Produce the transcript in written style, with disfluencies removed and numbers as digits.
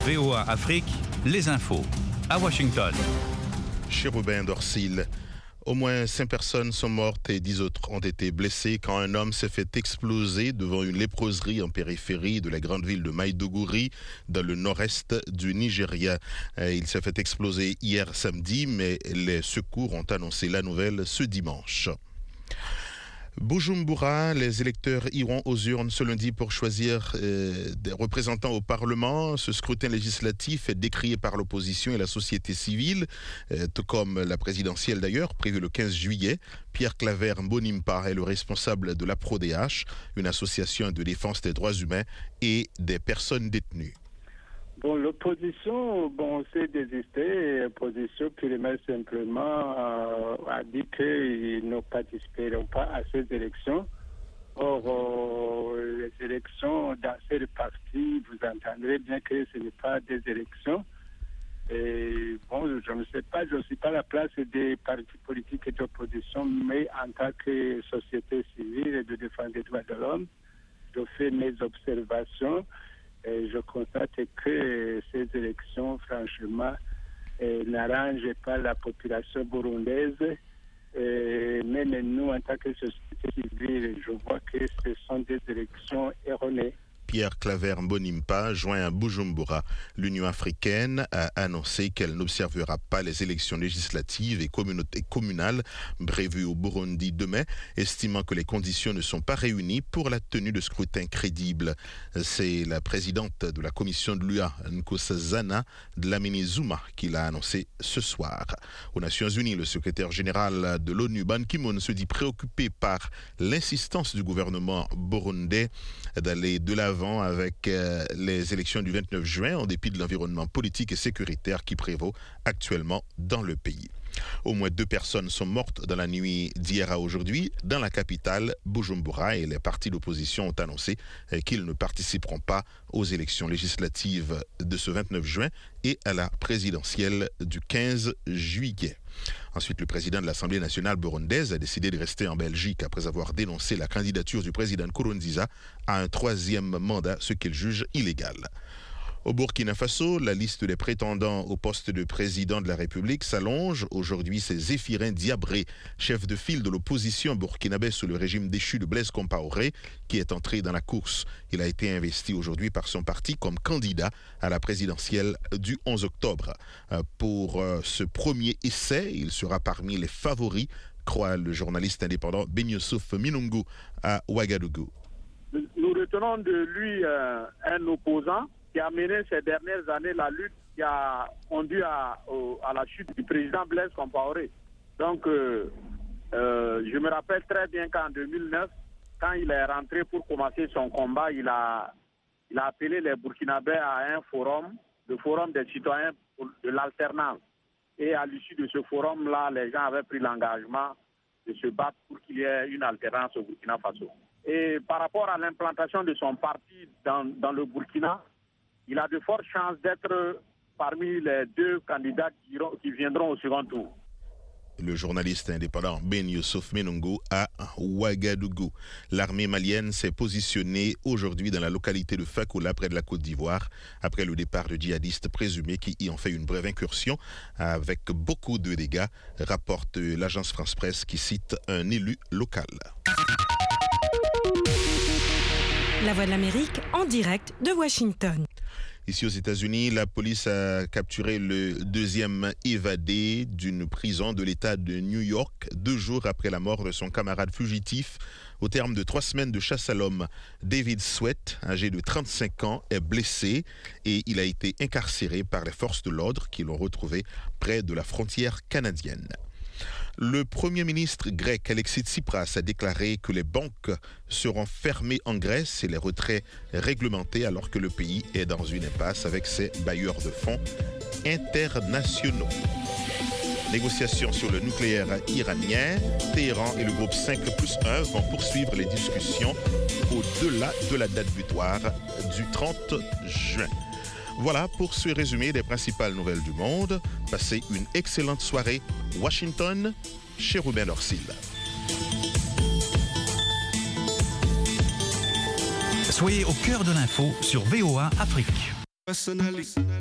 VOA Afrique, les infos. À Washington. Chérubin d'Orsil. Au moins 5 personnes sont mortes et 10 autres ont été blessées quand un homme s'est fait exploser devant une léproserie en périphérie de la grande ville de Maïdougouri, dans le nord-est du Nigeria. Il s'est fait exploser hier samedi, mais les secours ont annoncé la nouvelle ce dimanche. Bujumbura, les électeurs iront aux urnes ce lundi pour choisir des représentants au Parlement. Ce scrutin législatif est décrié par l'opposition et la société civile, tout comme la présidentielle d'ailleurs, prévue le 15 juillet. Pierre Claver Mbonimpa est le responsable de la PRODH, une association de défense des droits humains et des personnes détenues. Bon, l'opposition, s'est désistée. L'opposition purement simplement a dit qu'ils ne participeront pas à ces élections. Or, les élections dans cette partie, vous entendrez bien que ce n'est pas des élections. Et je ne sais pas, je ne suis pas à la place des partis politiques et d'opposition, mais en tant que société civile et de défense des droits de l'homme, je fais mes observations. Et je constate que ces élections, franchement, n'arrangent pas la population burundaise. Même nous, en tant que société civile, je vois que ce sont des élections erronées. Pierre Claver Mbonimpa, joint à Bujumbura, l'Union africaine a annoncé qu'elle n'observera pas les élections législatives et communales prévues au Burundi demain, estimant que les conditions ne sont pas réunies pour la tenue de scrutins crédibles. C'est la présidente de la commission de l'UA, Nkosazana Dlamini Zuma, qui l'a annoncé ce soir. Aux Nations Unies, le secrétaire général de l'ONU, Ban Ki-moon, se dit préoccupé par l'insistance du gouvernement burundais d'aller de l'avant avec les élections du 29 juin en dépit de l'environnement politique et sécuritaire qui prévaut actuellement dans le pays. Au moins 2 personnes sont mortes dans la nuit d'hier à aujourd'hui dans la capitale Bujumbura et les partis d'opposition ont annoncé qu'ils ne participeront pas aux élections législatives de ce 29 juin et à la présidentielle du 15 juillet. Ensuite, le président de l'Assemblée nationale burundaise a décidé de rester en Belgique après avoir dénoncé la candidature du président Nkurunziza à un 3e mandat, ce qu'il juge illégal. Au Burkina Faso, la liste des prétendants au poste de président de la République s'allonge. Aujourd'hui, c'est Zéphirin Diabré, chef de file de l'opposition burkinabé sous le régime déchu de Blaise Compaoré, qui est entré dans la course. Il a été investi aujourd'hui par son parti comme candidat à la présidentielle du 11 octobre. Pour ce premier essai, il sera parmi les favoris, croit le journaliste indépendant Ben Youssouf Minungu à Ouagadougou. Nous retenons de lui un opposant qui a mené ces dernières années la lutte qui a conduit à la chute du président Blaise Compaoré. Donc, je me rappelle très bien qu'en 2009, quand il est rentré pour commencer son combat, il a appelé les Burkinabés à un forum, le forum des citoyens de l'alternance. Et à l'issue de ce forum-là, les gens avaient pris l'engagement de se battre pour qu'il y ait une alternance au Burkina Faso. Et par rapport à l'implantation de son parti dans le Burkina, il a de fortes chances d'être parmi les 2 candidats qui viendront au second tour. Le journaliste indépendant Ben Youssouf Minungu à Ouagadougou. L'armée malienne s'est positionnée aujourd'hui dans la localité de Fakoula, près de la Côte d'Ivoire, après le départ de djihadistes présumés qui y ont fait une brève incursion avec beaucoup de dégâts, rapporte l'agence France-Presse qui cite un élu local. La Voix de l'Amérique en direct de Washington. Ici aux États-Unis, la police a capturé le 2e évadé d'une prison de l'État de New York 2 jours après la mort de son camarade fugitif. Au terme de 3 semaines de chasse à l'homme, David Sweat, âgé de 35 ans, est blessé et il a été incarcéré par les forces de l'ordre qui l'ont retrouvé près de la frontière canadienne. Le Premier ministre grec Alexis Tsipras a déclaré que les banques seront fermées en Grèce et les retraits réglementés alors que le pays est dans une impasse avec ses bailleurs de fonds internationaux. Négociations sur le nucléaire iranien, Téhéran et le groupe 5+1 vont poursuivre les discussions au-delà de la date butoir du 30 juin. Voilà pour ce résumé des principales nouvelles du monde. Passez une excellente soirée. Washington, Chérubin d'Orsil. Soyez au cœur de l'info sur VOA Afrique. personally.